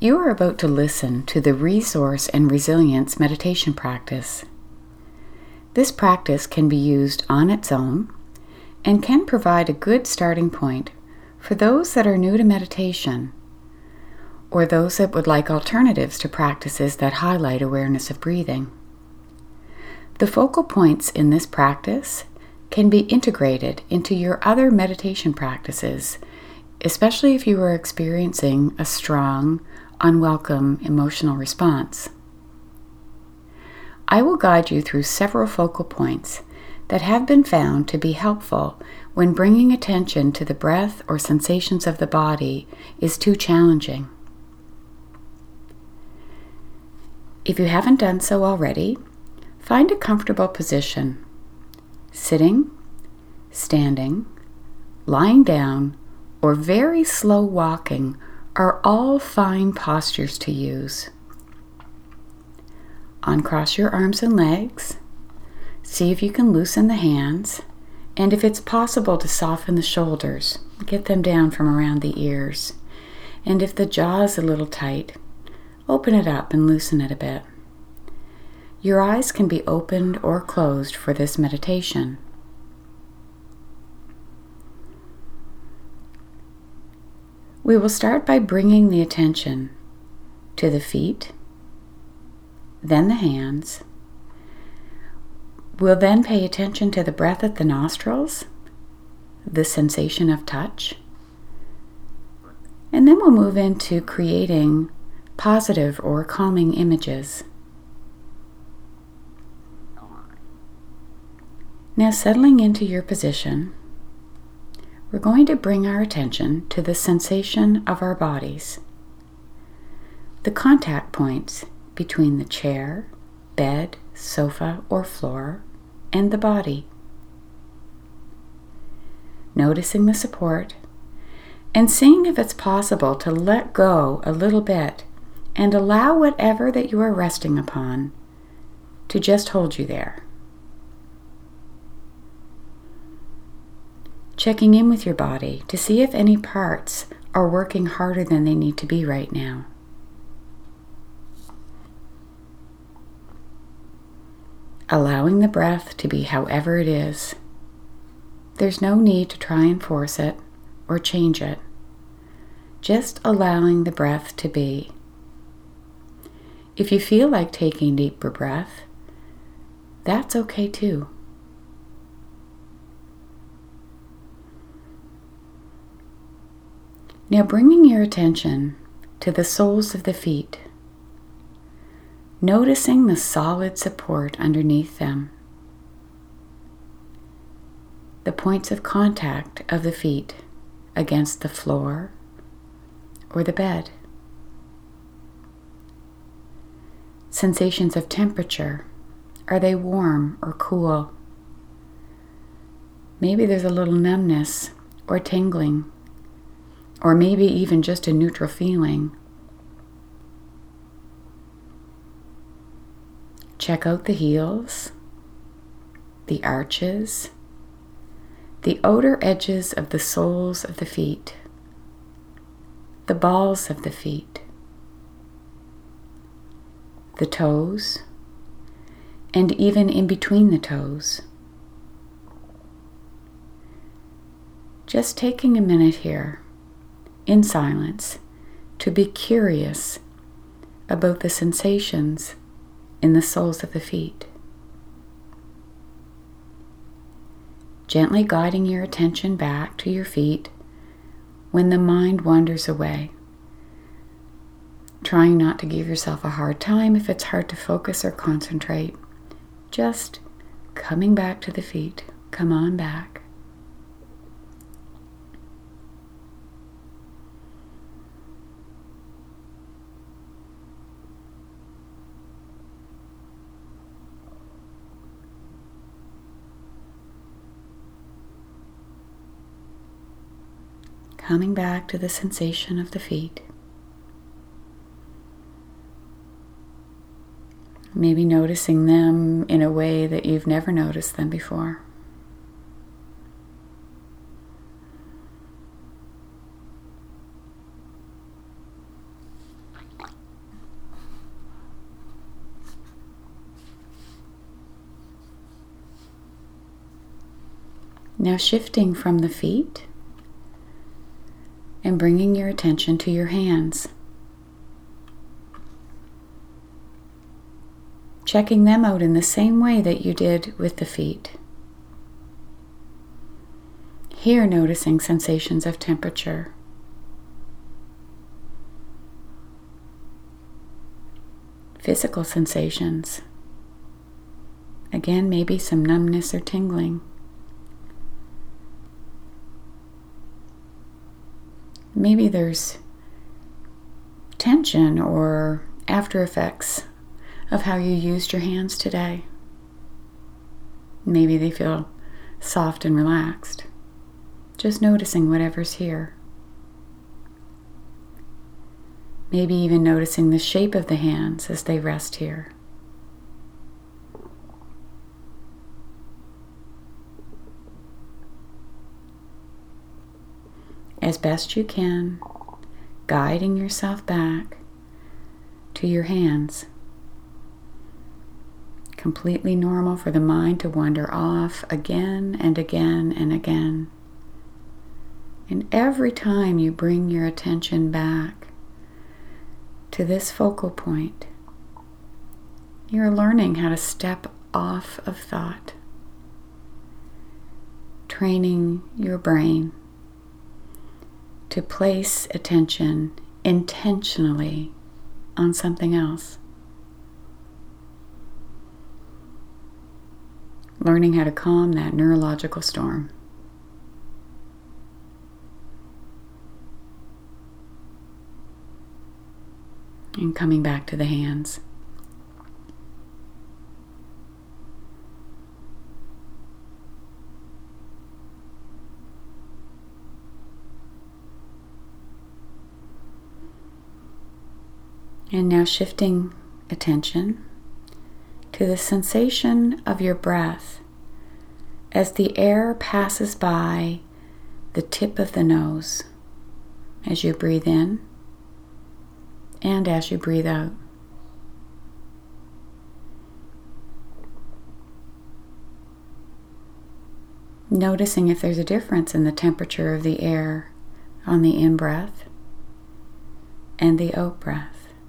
You are about to listen to the Resource and Resilience meditation practice. This practice can be used on its own and can provide a good starting point for those that are new to meditation or those that would like alternatives to practices that highlight awareness of breathing. The focal points in this practice can be integrated into your other meditation practices, especially if you are experiencing a strong, unwelcome emotional response. I will guide you through several focal points that have been found to be helpful when bringing attention to the breath or sensations of the body is too challenging. If you haven't done so already, find a comfortable position. Sitting, standing, lying down, or very slow walking are all fine postures to use. Uncross your arms and legs. See if you can loosen the hands, and if it's possible to soften the shoulders, get them down from around the ears. And if the jaw is a little tight, open it up and loosen it a bit. Your eyes can be opened or closed for this meditation. We will start by bringing the attention to the feet, then the hands. We'll then pay attention to the breath at the nostrils, the sensation of touch, and then we'll move into creating positive or calming images. Now, settling into your position, we're going to bring our attention to the sensation of our bodies, the contact points between the chair, bed, sofa, or floor, and the body. Noticing the support and seeing if it's possible to let go a little bit and allow whatever that you are resting upon to just hold you there. Checking in with your body to see if any parts are working harder than they need to be right now. Allowing the breath to be however it is. There's no need to try and force it or change it. Just allowing the breath to be. If you feel like taking a deeper breath, that's okay too. Now bringing your attention to the soles of the feet, noticing the solid support underneath them, the points of contact of the feet against the floor or the bed, sensations of temperature. Are they warm or cool? Maybe there's a little numbness or tingling, or maybe even just a neutral feeling. Check out the heels, the arches, the outer edges of the soles of the feet, the balls of the feet, the toes, and even in between the toes. Just taking a minute here in silence to be curious about the sensations in the soles of the feet. Gently guiding your attention back to your feet when the mind wanders away. Trying not to give yourself a hard time if it's hard to focus or concentrate. Just coming back to the feet. Come on back. Coming back to the sensation of the feet. Maybe noticing them in a way that you've never noticed them before. Now shifting from the feet and bringing your attention to your hands. Checking them out in the same way that you did with the feet. Here, noticing sensations of temperature. Physical sensations. Again, maybe some numbness or tingling. Maybe there's tension or after effects of how you used your hands today. Maybe they feel soft and relaxed. Just noticing whatever's here. Maybe even noticing the shape of the hands as they rest here. As best you can, guiding yourself back to your hands. Completely normal for the mind to wander off again and again and again. And every time you bring your attention back to this focal point, you're learning how to step off of thought, training your brain to place attention intentionally on something else. Learning how to calm that neurological storm. And coming back to the hands. And now shifting attention to the sensation of your breath as the air passes by the tip of the nose as you breathe in and as you breathe out. Noticing if there's a difference in the temperature of the air on the in-breath and the out-breath.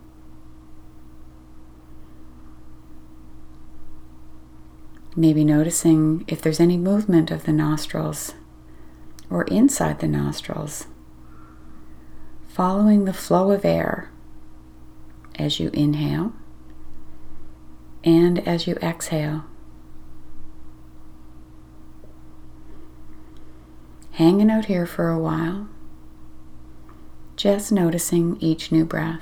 Maybe noticing if there's any movement of the nostrils or inside the nostrils, following the flow of air as you inhale and as you exhale. Hanging out here for a while, just noticing each new breath.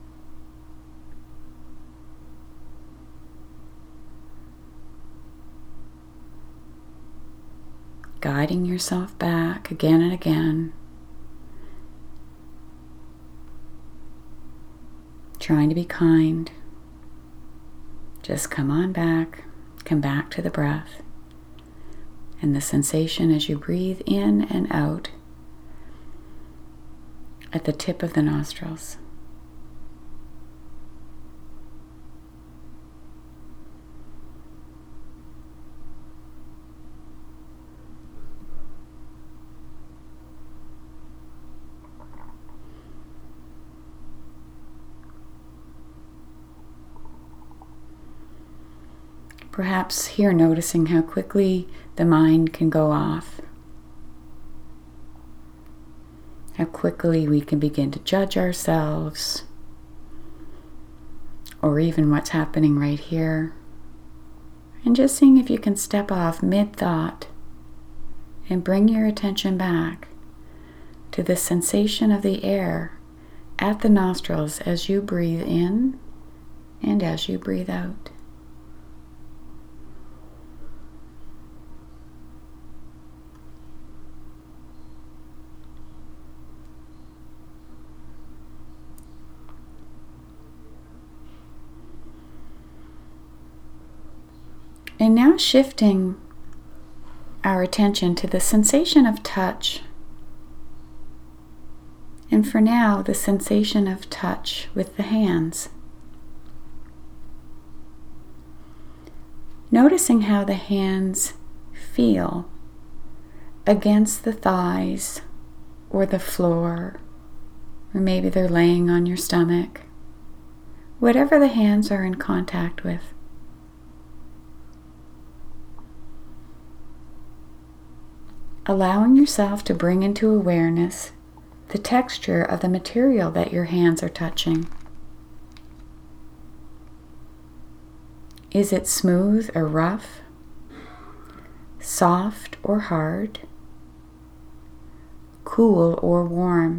Guiding yourself back again and again. Trying to be kind. Just come on back. Come back to the breath. And the sensation as you breathe in and out at the tip of the nostrils. Perhaps here noticing how quickly the mind can go off. How quickly we can begin to judge ourselves, or even what's happening right here. And just seeing if you can step off mid-thought and bring your attention back to the sensation of the air at the nostrils as you breathe in and as you breathe out. And now shifting our attention to the sensation of touch. And for now, the sensation of touch with the hands. Noticing how the hands feel against the thighs or the floor, or maybe they're laying on your stomach, whatever the hands are in contact with. Allowing yourself to bring into awareness the texture of the material that your hands are touching. Is it smooth or rough? Soft or hard? Cool or warm?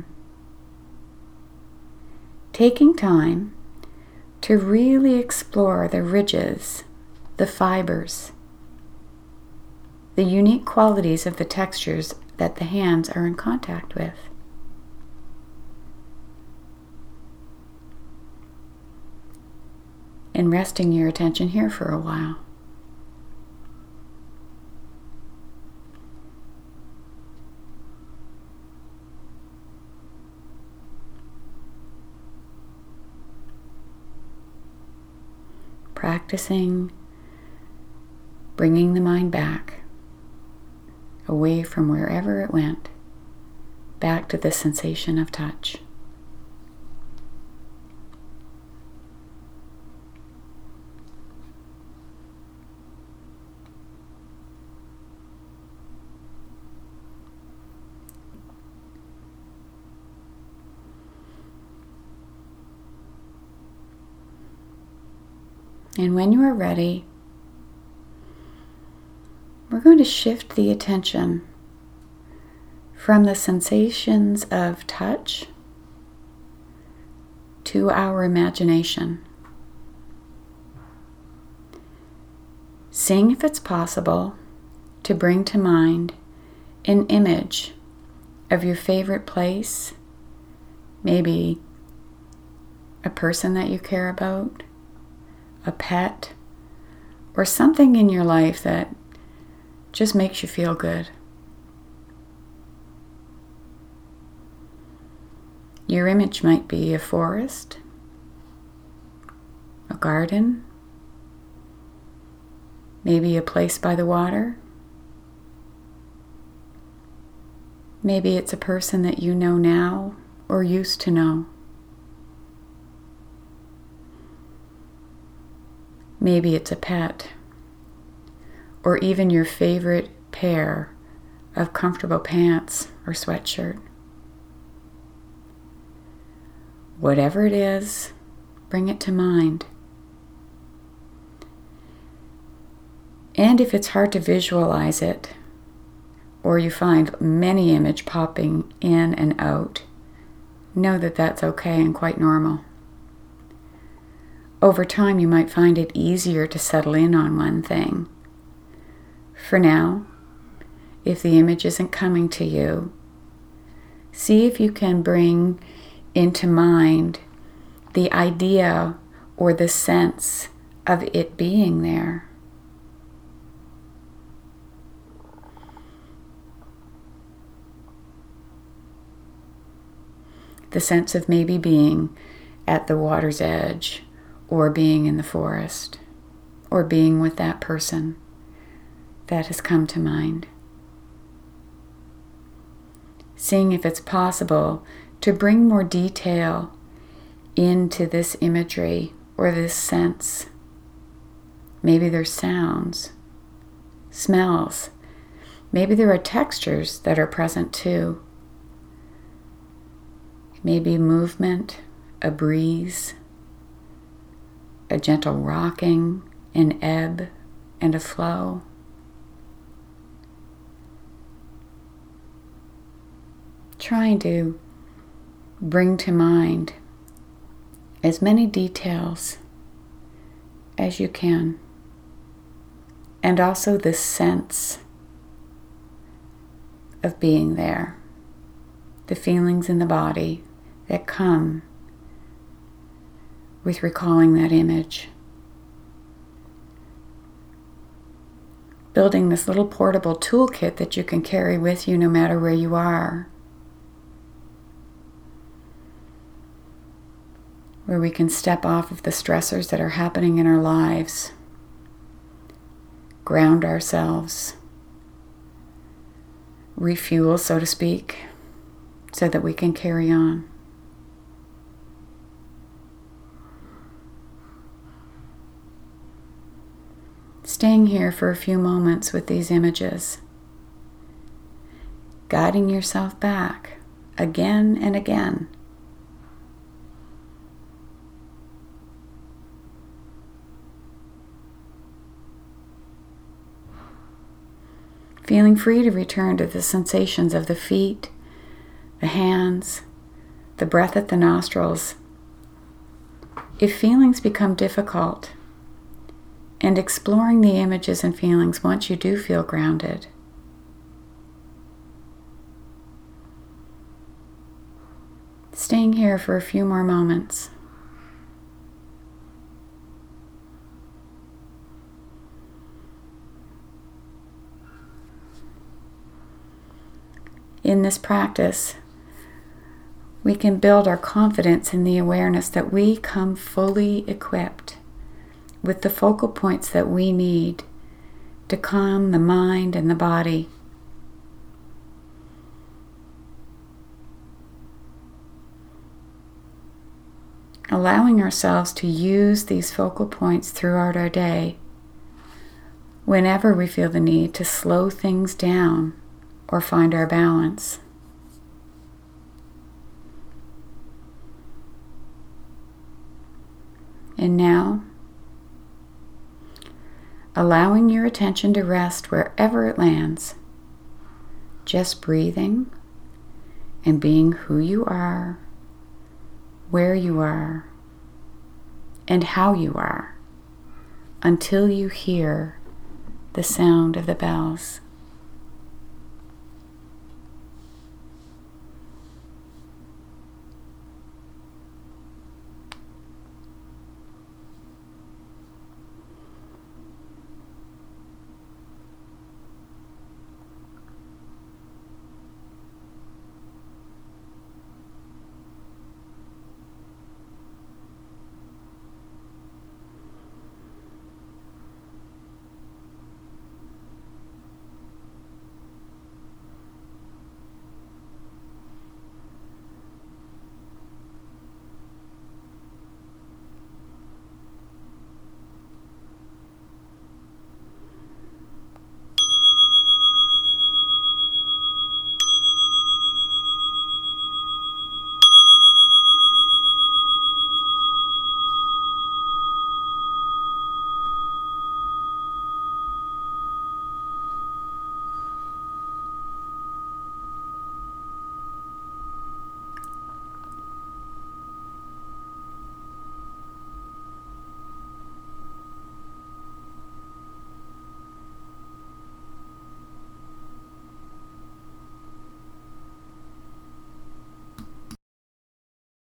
Taking time to really explore the ridges, the fibers, the unique qualities of the textures that the hands are in contact with. And resting your attention here for a while. Practicing bringing the mind back, away from wherever it went, back to the sensation of touch. And when you are ready, we're going to shift the attention from the sensations of touch to our imagination. Seeing if it's possible to bring to mind an image of your favorite place, maybe a person that you care about, a pet, or something in your life that just makes you feel good. Your image might be a forest, a garden, maybe a place by the water. Maybe it's a person that you know now or used to know. Maybe it's a pet, or even your favorite pair of comfortable pants or sweatshirt. Whatever it is, bring it to mind. And if it's hard to visualize it, or you find many images popping in and out, know that that's okay and quite normal. Over time, you might find it easier to settle in on one thing. For now, if the image isn't coming to you, see if you can bring into mind the idea or the sense of it being there. The sense of maybe being at the water's edge, or being in the forest, or being with that person that has come to mind. Seeing if it's possible to bring more detail into this imagery or this sense. Maybe there's sounds, smells. Maybe there are textures that are present too. Maybe movement, a breeze, a gentle rocking, an ebb and a flow. Trying to bring to mind as many details as you can, and also this sense of being there, the feelings in the body that come with recalling that image. Building this little portable toolkit that you can carry with you no matter where you are, where we can step off of the stressors that are happening in our lives, ground ourselves, refuel, so to speak, so that we can carry on. Staying here for a few moments with these images, guiding yourself back again and again. Feeling free to return to the sensations of the feet, the hands, the breath at the nostrils. If feelings become difficult, and exploring the images and feelings once you do feel grounded. Staying here for a few more moments. In this practice, we can build our confidence in the awareness that we come fully equipped with the focal points that we need to calm the mind and the body. Allowing ourselves to use these focal points throughout our day whenever we feel the need to slow things down or find our balance. And now, allowing your attention to rest wherever it lands, just breathing and being who you are, where you are, and how you are, until you hear the sound of the bells.